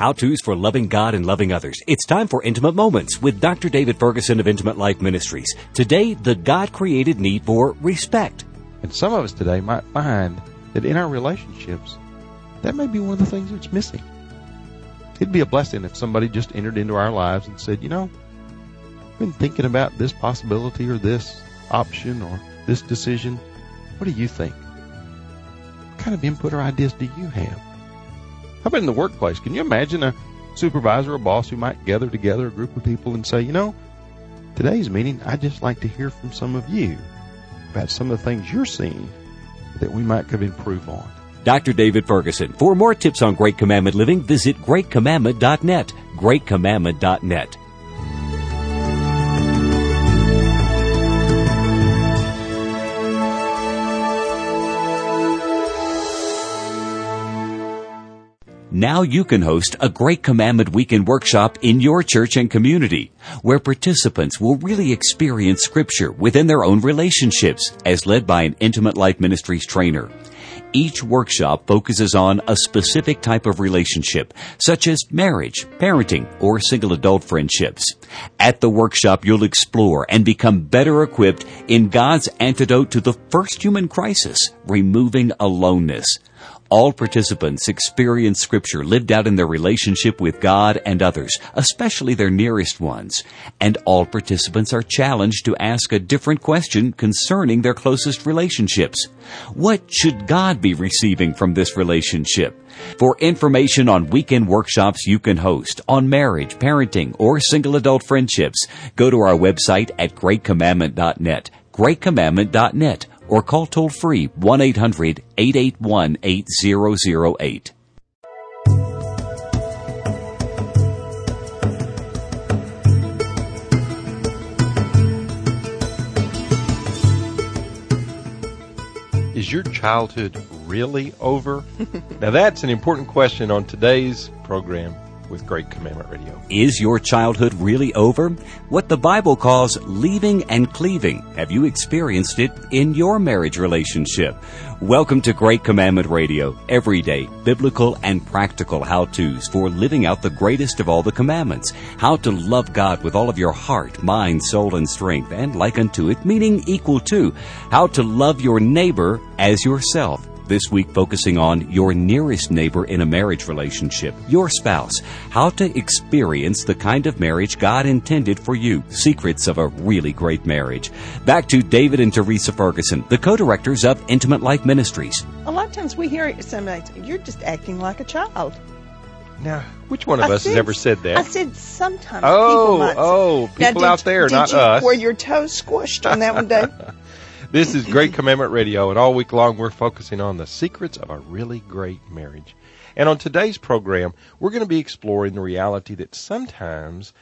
how-tos for loving God and loving others. It's time for Intimate Moments with Dr. David Ferguson of Intimate Life Ministries. Today, the God-created need for respect. And some of us today might find that in our relationships, that may be one of the things that's missing. It'd be a blessing if somebody just entered into our lives and said, I've been thinking about this possibility or this option or this decision. What do you think? What kind of input or ideas do you have? How about in the workplace? Can you imagine a supervisor or boss who might gather together a group of people and say, today's meeting, I'd just like to hear from some of you about some of the things you're seeing that we might could improve on. Dr. David Ferguson. For more tips on Great Commandment living, visit greatcommandment.net. greatcommandment.net. Now you can host a Great Commandment Weekend workshop in your church and community, where participants will really experience Scripture within their own relationships, as led by an Intimate Life Ministries trainer. Each workshop focuses on a specific type of relationship, such as marriage, parenting, or single adult friendships. At the workshop, you'll explore and become better equipped in God's antidote to the first human crisis, removing aloneness. All participants experience Scripture lived out in their relationship with God and others, especially their nearest ones. And all participants are challenged to ask a different question concerning their closest relationships. What should God be receiving from this relationship? For information on weekend workshops you can host on marriage, parenting, or single adult friendships, go to our website at greatcommandment.net, greatcommandment.net, or call toll-free 1-800-881-8008. Is your childhood really over? Now that's an important question on today's program with Great Commandment Radio. Is your childhood really over? What the Bible calls leaving and cleaving. Have you experienced it in your marriage relationship? Welcome to Great Commandment Radio. Everyday, biblical, and practical how-tos for living out the greatest of all the commandments. How to love God with all of your heart, mind, soul, and strength, and like unto it, meaning equal to. How to love your neighbor as yourself. This week focusing on your nearest neighbor in a marriage relationship, your spouse. How to experience the kind of marriage God intended for you. Secrets of a really great marriage. Back to David and Teresa Ferguson, the co-directors of Intimate Life Ministries. A lot of times we hear somebody say, you're just acting like a child. Now, which one of us has ever said that? I said sometimes people might say. People out there, not us. Were your toes squished on that one, Dave? This is Great Commandment Radio, and all week long we're focusing on the secrets of a really great marriage. And on today's program, we're going to be exploring the reality that sometimes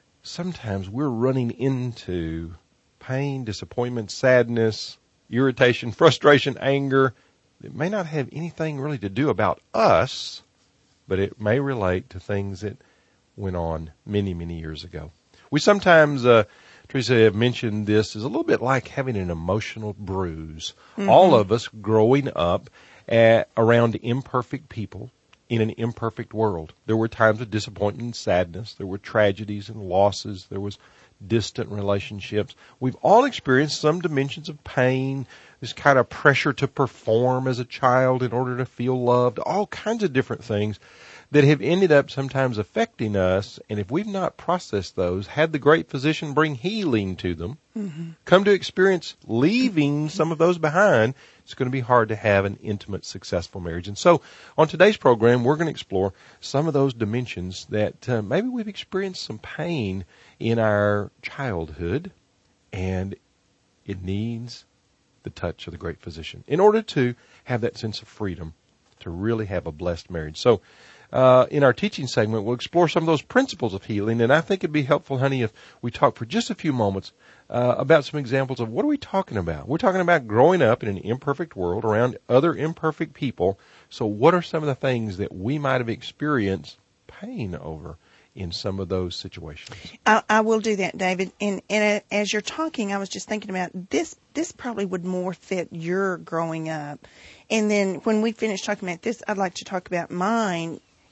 we're running into pain, disappointment, sadness, irritation, frustration, anger. It may not have anything really to do about us, but it may relate to things that went on many, many years ago. We sometimes... Teresa have mentioned this is a little bit like having an emotional bruise. Mm-hmm. All of us growing up around imperfect people in an imperfect world. There were times of disappointment and sadness. There were tragedies and losses. There was distant relationships. We've all experienced some dimensions of pain, this kind of pressure to perform as a child in order to feel loved, all kinds of different things that have ended up sometimes affecting us, and if we've not processed those, had the great physician bring healing to them, come to experience leaving some of those behind, it's going to be hard to have an intimate, successful marriage. And so on today's program, we're going to explore some of those dimensions that maybe we've experienced some pain in our childhood, and it needs the touch of the great physician in order to have that sense of freedom to really have a blessed marriage. So in our teaching segment, we'll explore some of those principles of healing, and I think it'd be helpful, honey, if we talk for just a few moments about some examples of what are we talking about. We're talking about growing up in an imperfect world around other imperfect people. So what are some of the things that we might have experienced pain over in some of those situations? I will do that, David. And as you're talking, I was just thinking about this. This probably would more fit your growing up. And then when we finish talking about this, I'd like to talk about mine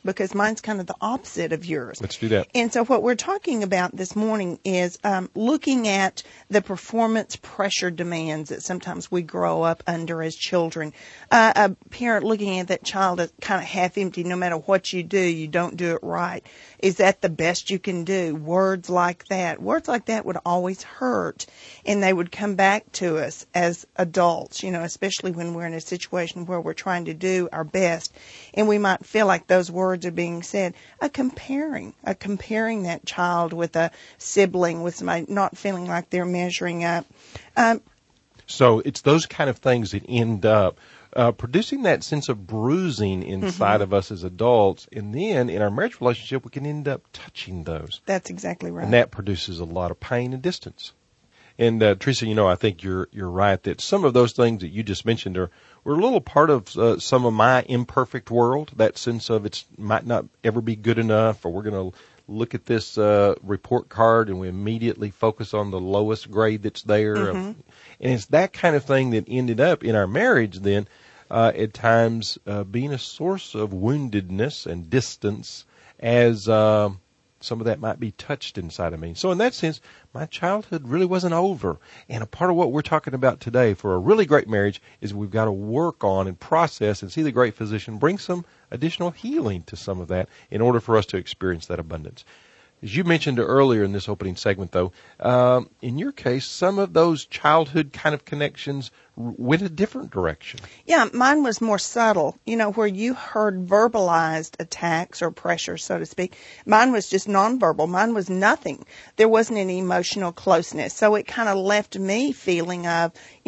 because mine's kind of the opposite of yours. Let's do that. And so what we're talking about this morning is looking at the performance pressure demands that sometimes we grow up under as children. A parent looking at that child as kind of half empty. No matter what you do, you don't do it right. Is that the best you can do? Words like that would always hurt, and they would come back to us as adults, especially when we're in a situation where we're trying to do our best, and we might feel like those words are being said. Comparing that child with a sibling, with somebody, not feeling like they're measuring up. So it's those kind of things that end up producing that sense of bruising inside of us as adults, and then in our marriage relationship, we can end up touching those. That's exactly right. And that produces a lot of pain and distance. And Teresa, I think you're right that some of those things that you just mentioned were a little part of some of my imperfect world. That sense of it might not ever be good enough, or we're going to look at this report card and we immediately focus on the lowest grade that's there. And it's that kind of thing that ended up in our marriage then at times being a source of woundedness and distance as some of that might be touched inside of me. So in that sense, my childhood really wasn't over. And a part of what we're talking about today for a really great marriage is we've got to work on and process and see the great physician bring some additional healing to some of that in order for us to experience that abundance. As you mentioned earlier in this opening segment, though, in your case, some of those childhood kind of connections went a different direction. Yeah, mine was more subtle, where you heard verbalized attacks or pressure, so to speak. Mine was just nonverbal. Mine was nothing. There wasn't any emotional closeness. So it kind of left me feeling of,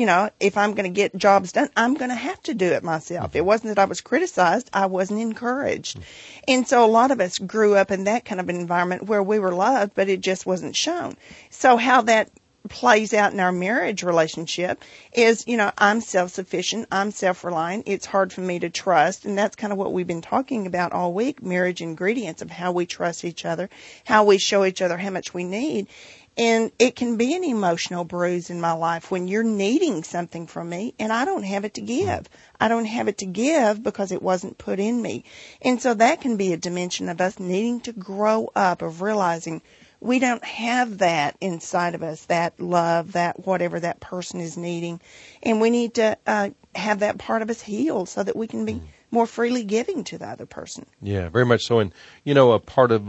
if I'm going to get jobs done, I'm going to have to do it myself. It wasn't that I was criticized. I wasn't encouraged. And so a lot of us grew up in that kind of environment where we were loved, but it just wasn't shown. So how that plays out in our marriage relationship is, I'm self-sufficient, I'm self-reliant, it's hard for me to trust, and that's kind of what we've been talking about all week, marriage ingredients of how we trust each other, how we show each other how much we need. And it can be an emotional bruise in my life when you're needing something from me and I don't have it to give. I don't have it to give because it wasn't put in me. And so that can be a dimension of us needing to grow up, of realizing we don't have that inside of us, that love, that whatever that person is needing. And we need to have that part of us healed so that we can be more freely giving to the other person. Yeah, very much so. And, a part of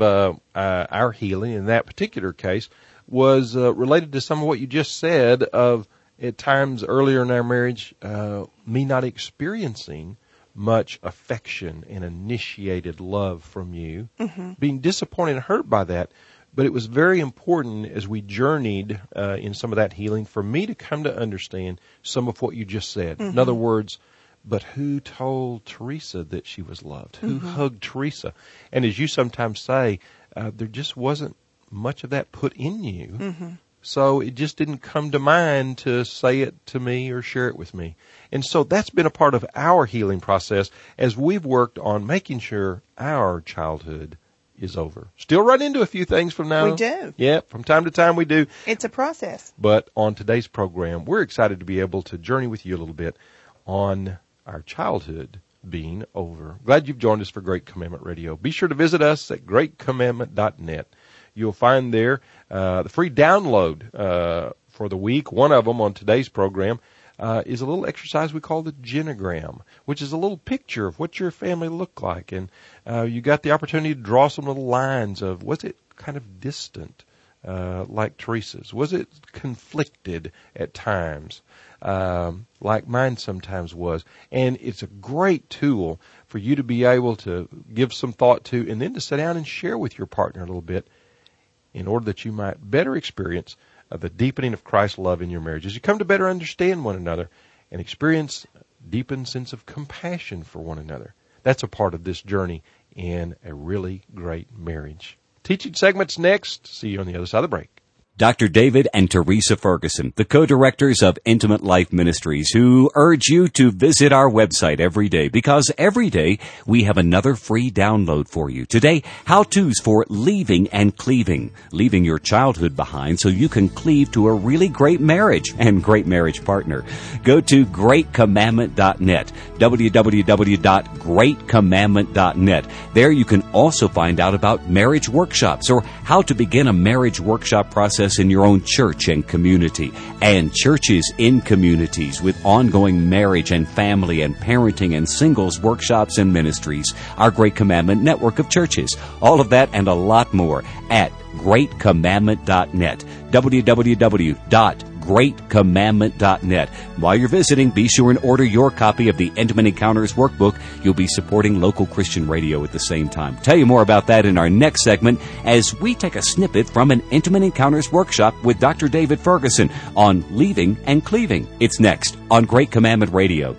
our healing in that particular case was related to some of what you just said of at times earlier in our marriage, me not experiencing much affection and initiated love from you, being disappointed and hurt by that. But it was very important as we journeyed in some of that healing for me to come to understand some of what you just said. In other words, but who told Teresa that she was loved? Who hugged Teresa? And as you sometimes say, there just wasn't much of that put in you. So it just didn't come to mind to say it to me or share it with me. And so that's been a part of our healing process as we've worked on making sure our childhood is over. Still run into a few things from now. We do. Yeah, from time to time we do. It's a process. But on today's program, we're excited to be able to journey with you a little bit on our childhood being over. Glad you've joined us for Great Commandment Radio. Be sure to visit us at greatcommandment.net. You'll find there the free download for the week. One of them on today's program is a little exercise we call the genogram, which is a little picture of what your family looked like. And you got the opportunity to draw some little lines of, was it kind of distant like Teresa's? Was it conflicted at times like mine sometimes was? And it's a great tool for you to be able to give some thought to and then to sit down and share with your partner a little bit in order that you might better experience the deepening of Christ's love in your marriage. As you come to better understand one another and experience a deepened sense of compassion for one another. That's a part of this journey in a really great marriage. Teaching segments next. See you on the other side of the break. Dr. David and Teresa Ferguson, the co-directors of Intimate Life Ministries, who urge you to visit our website every day, because every day we have another free download for you. Today, how-tos for leaving and cleaving, leaving your childhood behind so you can cleave to a really great marriage and great marriage partner. Go to greatcommandment.net, www.greatcommandment.net. There you can also find out about marriage workshops or how to begin a marriage workshop process in your own church and community, and churches in communities with ongoing marriage and family and parenting and singles workshops and ministries. Our Great Commandment network of churches. All of that and a lot more at greatcommandment.net, www.greatcommandment.net. While you're visiting, be sure and order your copy of the Intimate Encounters Workbook. You'll be supporting local Christian radio at the same time. Tell you more about that in our next segment as we take a snippet from an Intimate Encounters workshop with Dr. David Ferguson on leaving and cleaving. It's next on Great Commandment Radio.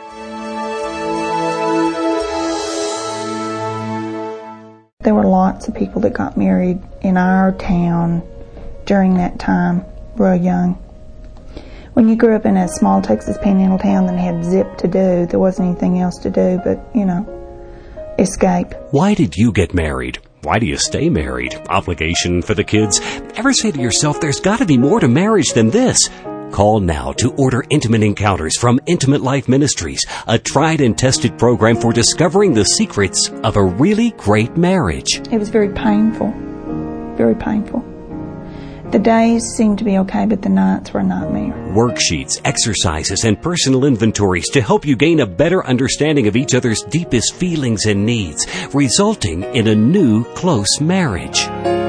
There were lots of people that got married in our town during that time, real young. When you grew up in a small Texas Panhandle town that had zip to do, there wasn't anything else to do but, escape. Why did you get married? Why do you stay married? Obligation for the kids? Ever say to yourself, there's got to be more to marriage than this? Call now to order Intimate Encounters from Intimate Life Ministries, a tried and tested program for discovering the secrets of a really great marriage. It was very painful, very painful. The days seemed to be okay, but the nights were a nightmare. Worksheets, exercises, and personal inventories to help you gain a better understanding of each other's deepest feelings and needs, resulting in a new, close marriage.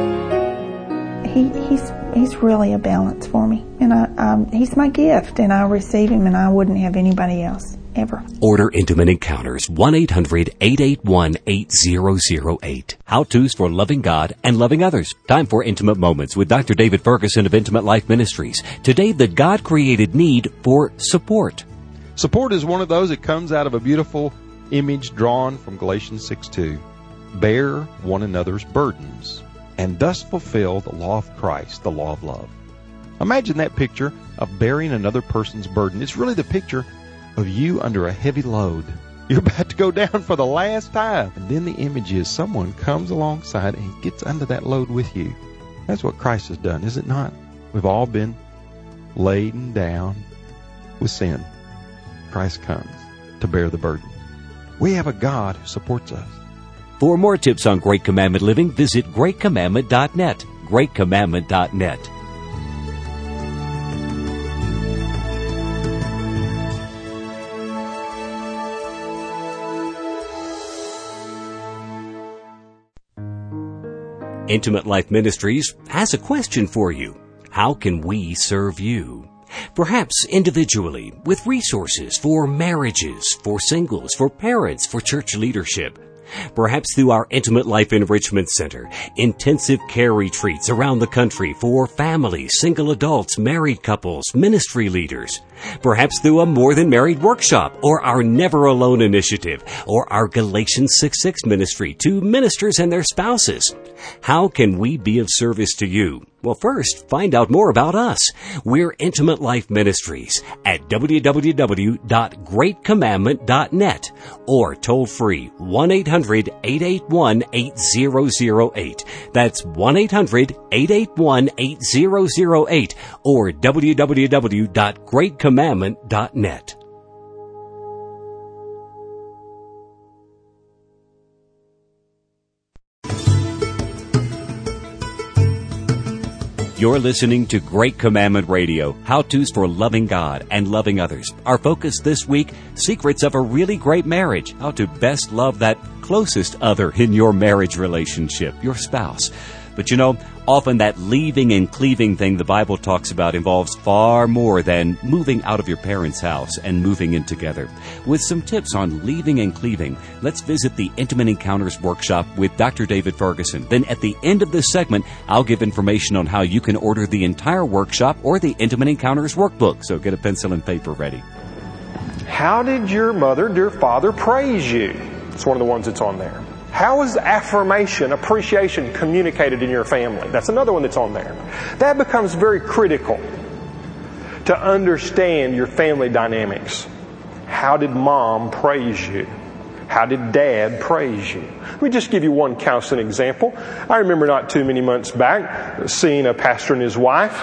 He's really a balance for me, and he's my gift, and I receive him, and I wouldn't have anybody else, ever. Order Intimate Encounters, 1-800-881-8008. How-tos for loving God and loving others. Time for Intimate Moments with Dr. David Ferguson of Intimate Life Ministries. Today, the God-created need for support. Support is one of those that comes out of a beautiful image drawn from Galatians 6:2. Bear one another's burdens, and thus fulfill the law of Christ, the law of love. Imagine that picture of bearing another person's burden. It's really the picture of you under a heavy load. You're about to go down for the last time. And then the image is someone comes alongside and gets under that load with you. That's what Christ has done, is it not? We've all been laden down with sin. Christ comes to bear the burden. We have a God who supports us. For more tips on Great Commandment living, visit greatcommandment.net. greatcommandment.net. Intimate Life Ministries has a question for you. How can we serve you? Perhaps individually, with resources for marriages, for singles, for parents, for church leadership. Perhaps through our Intimate Life Enrichment Center, intensive care retreats around the country for families, single adults, married couples, ministry leaders. Perhaps through a More Than Married workshop, or our Never Alone initiative, or our Galatians 6:6 ministry to ministers and their spouses. How can we be of service to you? Well, first, find out more about us. We're Intimate Life Ministries at www.greatcommandment.net or toll free 1-800-881-8008. That's 1-800-881-8008 or www.greatcommandment.net. You're listening to Great Commandment Radio, how-tos for loving God and loving others. Our focus this week, secrets of a really great marriage, how to best love that closest other in your marriage relationship, your spouse. But often that leaving and cleaving thing the Bible talks about involves far more than moving out of your parents' house and moving in together. With some tips on leaving and cleaving, let's visit the Intimate Encounters workshop with Dr. David Ferguson. Then at the end of this segment, I'll give information on how you can order the entire workshop or the Intimate Encounters workbook. So get a pencil and paper ready. How did your mother, dear father, praise you? It's one of the ones that's on there. How is affirmation, appreciation communicated in your family? That's another one that's on there. That becomes very critical to understand your family dynamics. How did mom praise you? How did dad praise you? Let me just give you one counseling example. I remember not too many months back seeing a pastor and his wife.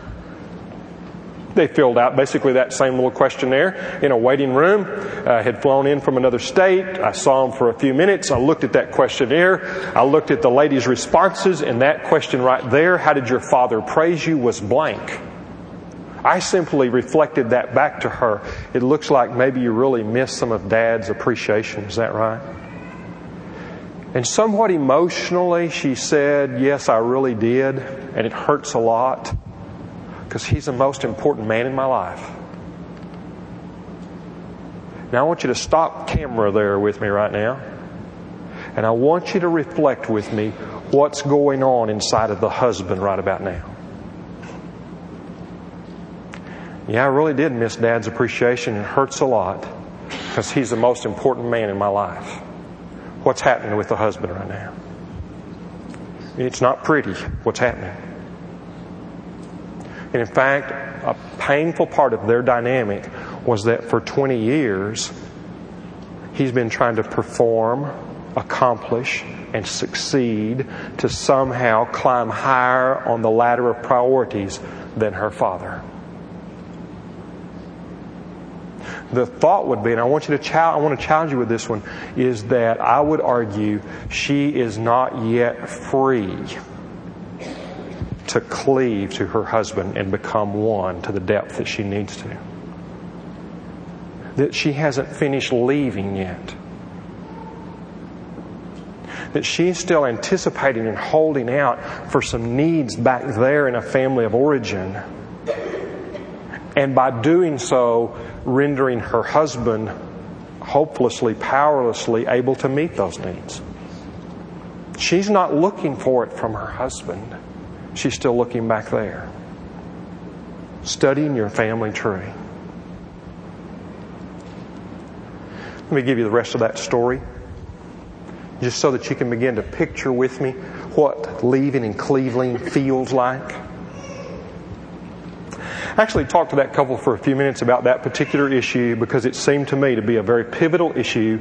They filled out basically that same little questionnaire in a waiting room. Had flown in from another state. I saw them for a few minutes. I looked at that questionnaire. I looked at the lady's responses, and that question right there, how did your father praise you, was blank. I simply reflected that back to her. It looks like maybe you really missed some of Dad's appreciation. Is that right? And somewhat emotionally, she said, yes, I really did. And it hurts a lot because he's the most important man in my life. Now I want you to stop camera there with me right now. And I want you to reflect with me what's going on inside of the husband right about now. Yeah, I really did miss Dad's appreciation. It hurts a lot because he's the most important man in my life. What's happening with the husband right now? It's not pretty what's happening. And in fact, a painful part of their dynamic was that for 20 years, he's been trying to perform, accomplish, and succeed to somehow climb higher on the ladder of priorities than her father. The thought would be, and I want to challenge you with this one, is that I would argue she is not yet free to cleave to her husband and become one to the depth that she needs to. That she hasn't finished leaving yet. That she's still anticipating and holding out for some needs back there in a family of origin. And by doing so, rendering her husband hopelessly, powerlessly able to meet those needs. She's not looking for it from her husband. She's still looking back there. Studying your family tree. Let me give you the rest of that story, just so that you can begin to picture with me what leaving and cleaving feels like. I actually talked to that couple for a few minutes about that particular issue because it seemed to me to be a very pivotal issue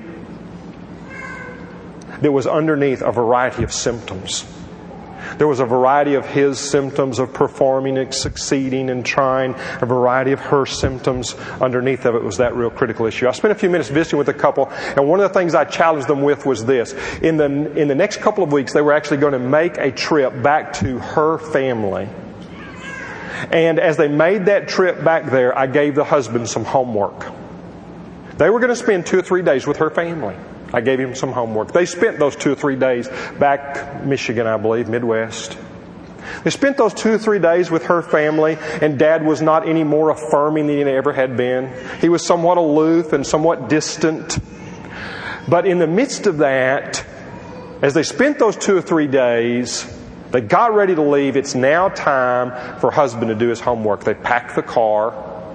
that was underneath a variety of symptoms. There was a variety of his symptoms of performing and succeeding and trying. A variety of her symptoms underneath of it was that real critical issue. I spent a few minutes visiting with a couple, and one of the things I challenged them with was this. In the next couple of weeks, they were actually going to make a trip back to her family. And as they made that trip back there, I gave the husband some homework. They were going to spend 2 or 3 days with her family. I gave him some homework. They spent those 2 or 3 days back Michigan, I believe, Midwest. They spent those 2 or 3 days with her family, and Dad was not any more affirming than he ever had been. He was somewhat aloof and somewhat distant. But in the midst of that, as they spent those 2 or 3 days, they got ready to leave. It's now time for husband to do his homework. They packed the car.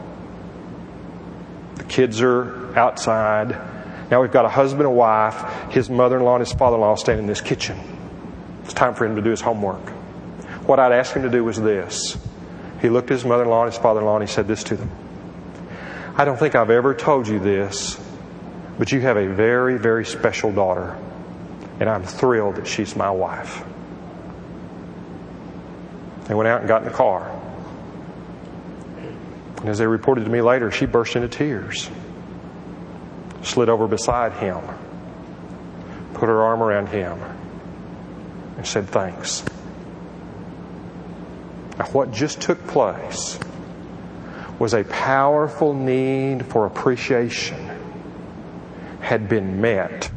The kids are outside. Now we've got a husband and wife, his mother-in-law and his father-in-law standing in this kitchen. It's time for him to do his homework. What I'd ask him to do was this. He looked at his mother-in-law and his father-in-law and he said this to them. I don't think I've ever told you this, but you have a very, very special daughter, and I'm thrilled that she's my wife. They went out and got in the car. And as they reported to me later, she burst into tears. Slid over beside him, put her arm around him, and said thanks. Now, what just took place was a powerful need for appreciation had been met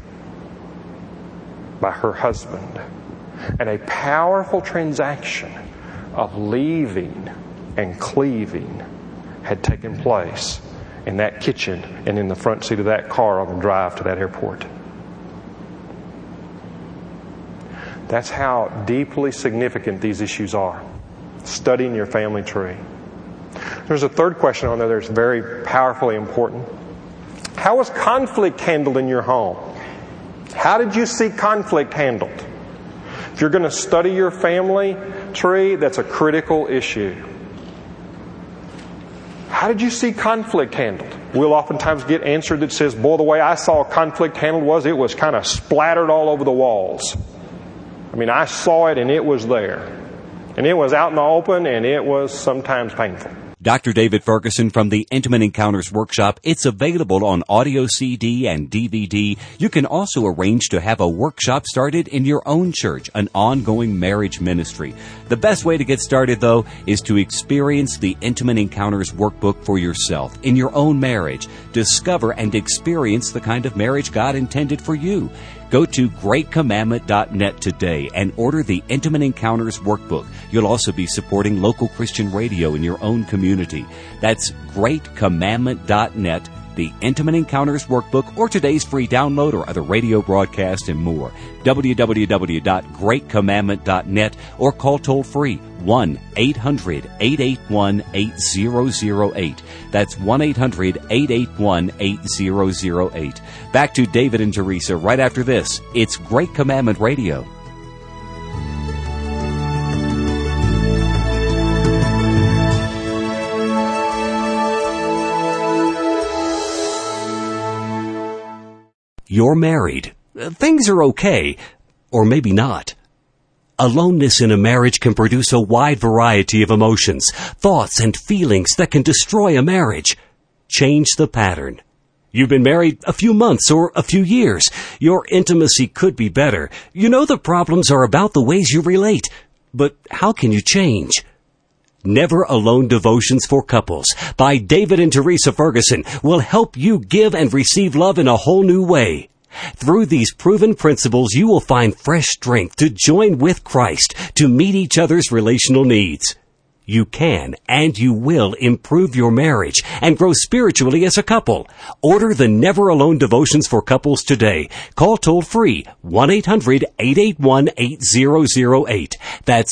by her husband, and a powerful transaction of leaving and cleaving had taken place in that kitchen and in the front seat of that car on the drive to that airport. That's how deeply significant these issues are. Studying your family tree. There's a third question on there that's very powerfully important. How is conflict handled in your home? How did you see conflict handled? If you're going to study your family tree, that's a critical issue. How did you see conflict handled? We'll oftentimes get answer that says, boy, the way I saw conflict handled was it was kind of splattered all over the walls. I mean, I saw it and it was there. And it was out in the open and it was sometimes painful. Dr. David Ferguson from the Intimate Encounters Workshop. It's available on audio CD and DVD. You can also arrange to have a workshop started in your own church, an ongoing marriage ministry. The best way to get started, though, is to experience the Intimate Encounters Workbook for yourself in your own marriage. Discover and experience the kind of marriage God intended for you. Go to greatcommandment.net today and order the Intimate Encounters Workbook. You'll also be supporting local Christian radio in your own community. That's greatcommandment.net, the Intimate Encounters Workbook, or today's free download or other radio broadcast and more. www.greatcommandment.net or call toll-free 1-800-881-8008. That's 1-800-881-8008. Back to David and Teresa right after this. It's Great Commandment Radio. You're married. Things are okay, or maybe not. Aloneness in a marriage can produce a wide variety of emotions, thoughts, and feelings that can destroy a marriage. Change the pattern. You've been married a few months or a few years. Your intimacy could be better. You know the problems are about the ways you relate. But how can you change? Never Alone Devotions for Couples by David and Teresa Ferguson will help you give and receive love in a whole new way. Through these proven principles, you will find fresh strength to join with Christ to meet each other's relational needs. You can and you will improve your marriage and grow spiritually as a couple. Order the Never Alone Devotions for Couples today. Call toll-free 1-800-881-8008. That's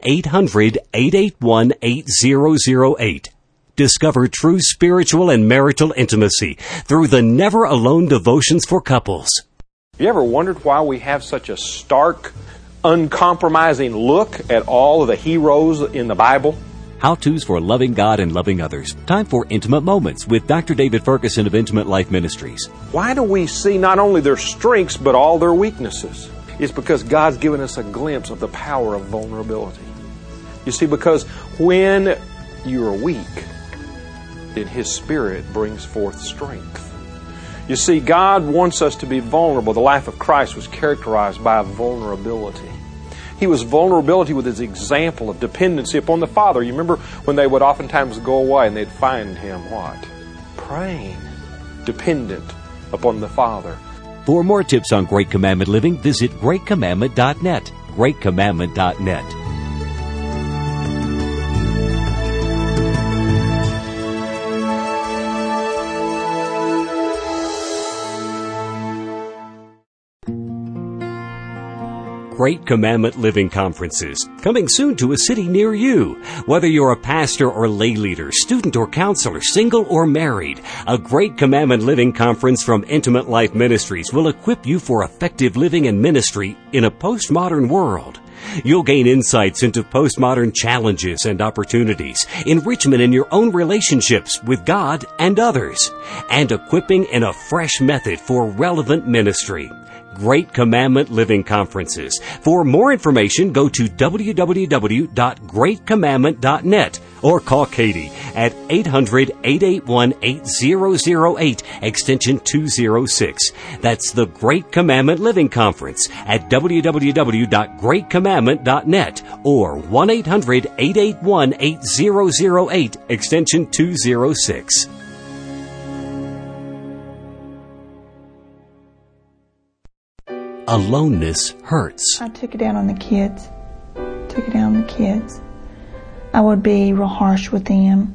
1-800-881-8008. Discover true spiritual and marital intimacy through the Never Alone Devotions for Couples. You ever wondered why we have such a stark, uncompromising look at all of the heroes in the Bible? How-tos for loving God and loving others. Time for Intimate Moments with Dr. David Ferguson of Intimate Life Ministries. Why do we see not only their strengths but all their weaknesses? It's because God's given us a glimpse of the power of vulnerability. You see, because when you are weak, then His Spirit brings forth strength. You see, God wants us to be vulnerable. The life of Christ was characterized by vulnerability. He was vulnerability with His example of dependency upon the Father. You remember when they would oftentimes go away and they'd find Him what? Praying, dependent upon the Father. For more tips on Great Commandment living, visit greatcommandment.net. greatcommandment.net. Great Commandment Living Conferences, coming soon to a city near you. Whether you're a pastor or lay leader, student or counselor, single or married, a Great Commandment Living Conference from Intimate Life Ministries will equip you for effective living and ministry in a postmodern world. You'll gain insights into postmodern challenges and opportunities, enrichment in your own relationships with God and others, and equipping in a fresh method for relevant ministry. Great Commandment Living Conferences. For more information, go to www.greatcommandment.net or call Katie at 800-881-8008, extension 206. That's the Great Commandment Living Conference at www.greatcommandment.net or 1-800-881-8008, extension 206. Aloneness hurts. I took it out on the kids. I would be real harsh with them.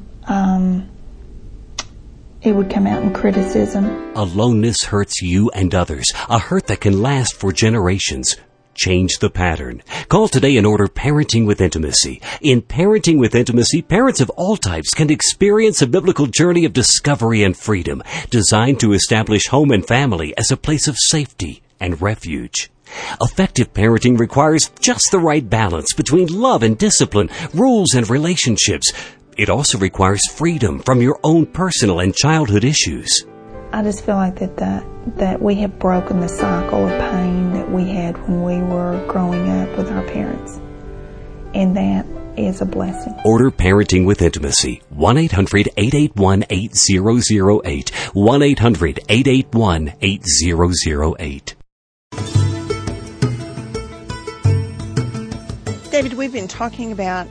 It would come out in criticism. Aloneness hurts you and others, a hurt that can last for generations. Change the pattern. Call today and order Parenting with Intimacy. In Parenting with Intimacy, parents of all types can experience a biblical journey of discovery and freedom, designed to establish home and family as a place of safety, and refuge. Effective parenting requires just the right balance between love and discipline, rules and relationships. It also requires freedom from your own personal and childhood issues. I just feel like that we have broken the cycle of pain that we had when we were growing up with our parents. And that is a blessing. Order Parenting with Intimacy. 1-800-881-8008. 1-800-881-8008. David, we've been talking about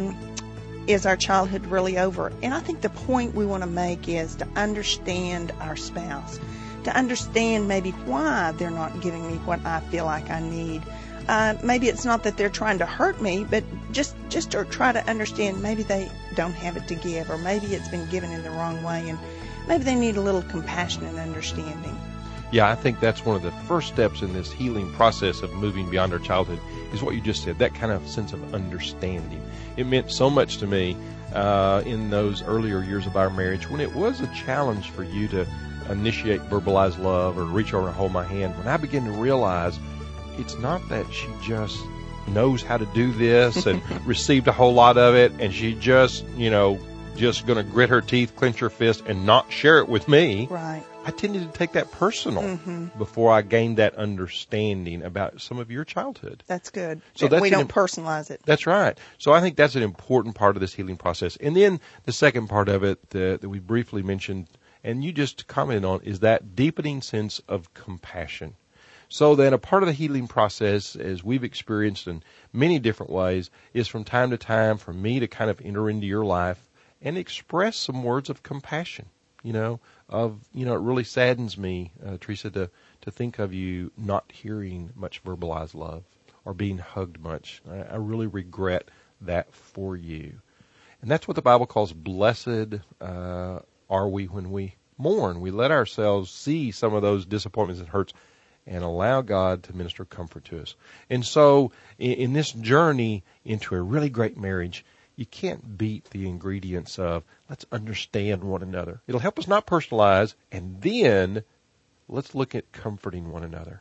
is our childhood really over? And I think the point we want to make is to understand our spouse, to understand maybe why they're not giving me what I feel like I need. Maybe it's not that they're trying to hurt me, but just to try to understand maybe they don't have it to give, or maybe it's been given in the wrong way, and maybe they need a little compassion and understanding. Yeah, I think that's one of the first steps in this healing process of moving beyond our childhood is what you just said, that kind of sense of understanding. It meant so much to me in those earlier years of our marriage when it was a challenge for you to initiate verbalized love or reach over and hold my hand. When I began to realize it's not that she just knows how to do this and received a whole lot of it and she just going to grit her teeth, clench her fist, and not share it with me. Right. I tended to take that personal before I gained that understanding about some of your childhood. That's good. So we don't personalize it. That's right. So I think that's an important part of this healing process. And then the second part of it that we briefly mentioned, and you just commented on, is that deepening sense of compassion. So then a part of the healing process, as we've experienced in many different ways, is from time to time for me to kind of enter into your life and express some words of compassion. It really saddens me, Teresa, to think of you not hearing much verbalized love or being hugged much. I really regret that for you. And that's what the Bible calls blessed are we when we mourn. We let ourselves see some of those disappointments and hurts and allow God to minister comfort to us. And so in this journey into a really great marriage, you can't beat the ingredients of let's understand one another. It'll help us not personalize, and then let's look at comforting one another.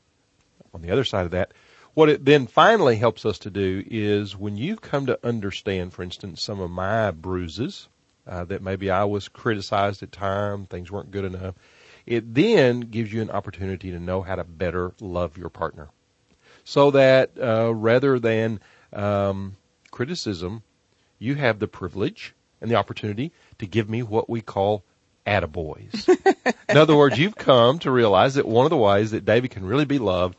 On the other side of that, what it then finally helps us to do is when you come to understand, for instance, some of my bruises, that maybe I was criticized at times, things weren't good enough, it then gives you an opportunity to know how to better love your partner. So that rather than criticism, you have the privilege and the opportunity to give me what we call attaboys. In other words, you've come to realize that one of the ways that David can really be loved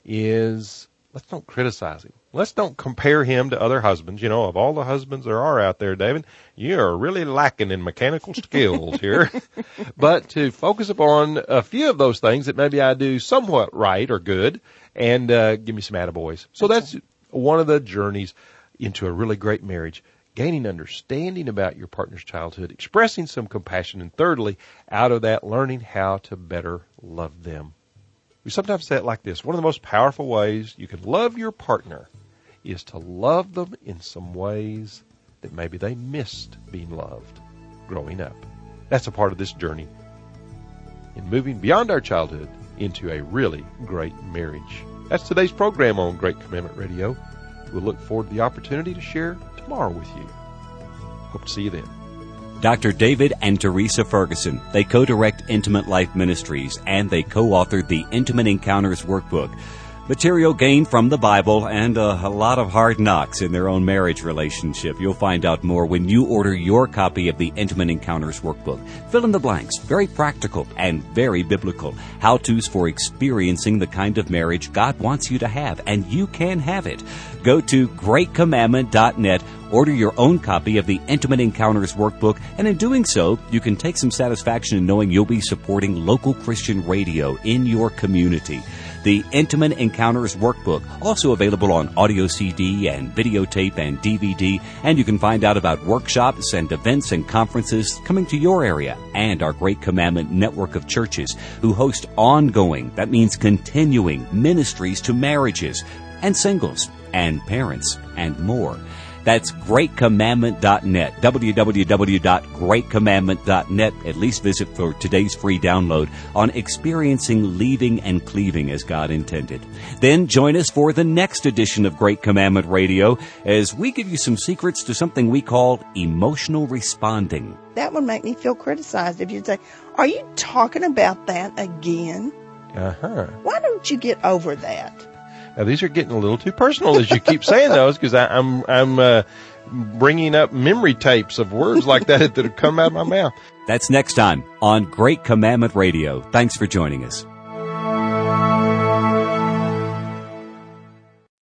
is let's don't criticize him. Let's don't compare him to other husbands. Of all the husbands there are out there, David, you're really lacking in mechanical skills here. But to focus upon a few of those things that maybe I do somewhat right or good and give me some attaboys. So that's one of the journeys into a really great marriage. Gaining understanding about your partner's childhood, expressing some compassion, and thirdly, out of that, learning how to better love them. We sometimes say it like this. One of the most powerful ways you can love your partner is to love them in some ways that maybe they missed being loved growing up. That's a part of this journey in moving beyond our childhood into a really great marriage. That's today's program on Great Commandment Radio. We'll look forward to the opportunity to share tomorrow with you. Hope to see you then. Dr. David and Teresa Ferguson, they co-direct Intimate Life Ministries, and they co-authored the Intimate Encounters Workbook. Material gained from the Bible and a lot of hard knocks in their own marriage relationship. You'll find out more when you order your copy of the Intimate Encounters Workbook. Fill in the blanks. Very practical and very biblical. How-tos for experiencing the kind of marriage God wants you to have, and you can have it. Go to greatcommandment.net, order your own copy of the Intimate Encounters Workbook, and in doing so, you can take some satisfaction in knowing you'll be supporting local Christian radio in your community. The Intimate Encounters Workbook, also available on audio CD and videotape and DVD, and you can find out about workshops and events and conferences coming to your area and our Great Commandment network of churches who host ongoing, that means continuing, ministries to marriages and singles and parents and more. That's greatcommandment.net, www.greatcommandment.net. At least visit for today's free download on experiencing leaving and cleaving as God intended. Then join us for the next edition of Great Commandment Radio as we give you some secrets to something we call emotional responding. That would make me feel criticized if you'd say, "Are you talking about that again?" Why don't you get over that? Now, these are getting a little too personal as you keep saying those, because I'm bringing up memory tapes of words like that have come out of my mouth. That's next time on Great Commandment Radio. Thanks for joining us.